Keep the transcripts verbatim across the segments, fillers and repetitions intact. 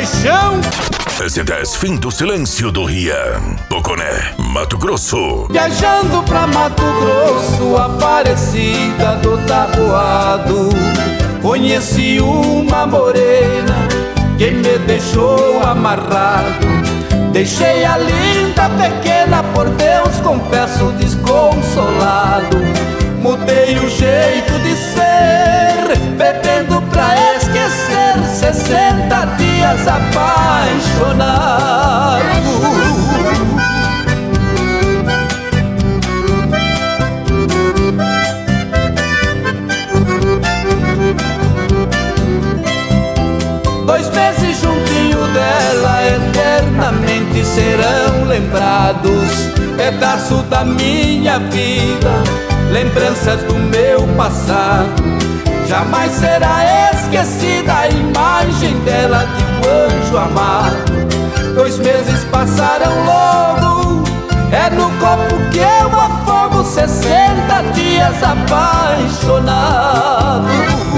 paixão. S dez, fim do silêncio do Rian, Poconé, Mato Grosso. Viajando pra Mato Grosso, Aparecida do Taboado, conheci uma morena que me deixou amarrado. Deixei a linda pequena, por Deus confesso desconsolado. Mudei o jeito de ser, bebendo pra esquecer, sessenta dias apaixonado. Dois meses juntinho dela, eternamente serão lembrados. Pedaço da minha vida, lembranças do meu passado. Jamais será esquecida a imagem dela de um anjo amado. Dois meses passaram logo, é no copo que eu afogo, sessenta dias apaixonado.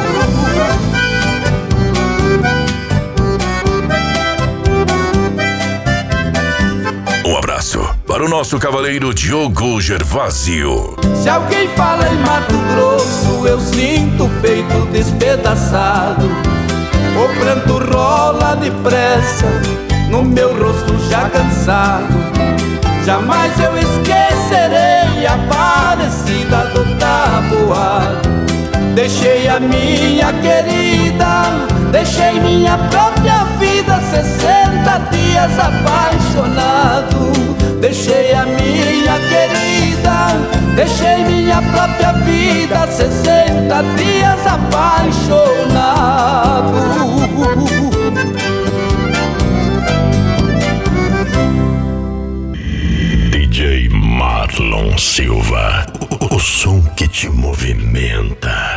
Um abraço para o nosso cavaleiro Diogo Gervásio. Se alguém fala em Mato Grosso, eu sinto o peito despedaçado. O pranto rola depressa no meu rosto já cansado. Jamais eu esquecerei a Aparecida do Taboado. Deixei a minha querida, deixei minha própria vida, sessenta dias apaixonado. Deixei a minha querida, deixei minha própria vida, sessenta dias apaixonado. D J Marlon Silva, o som que te movimenta.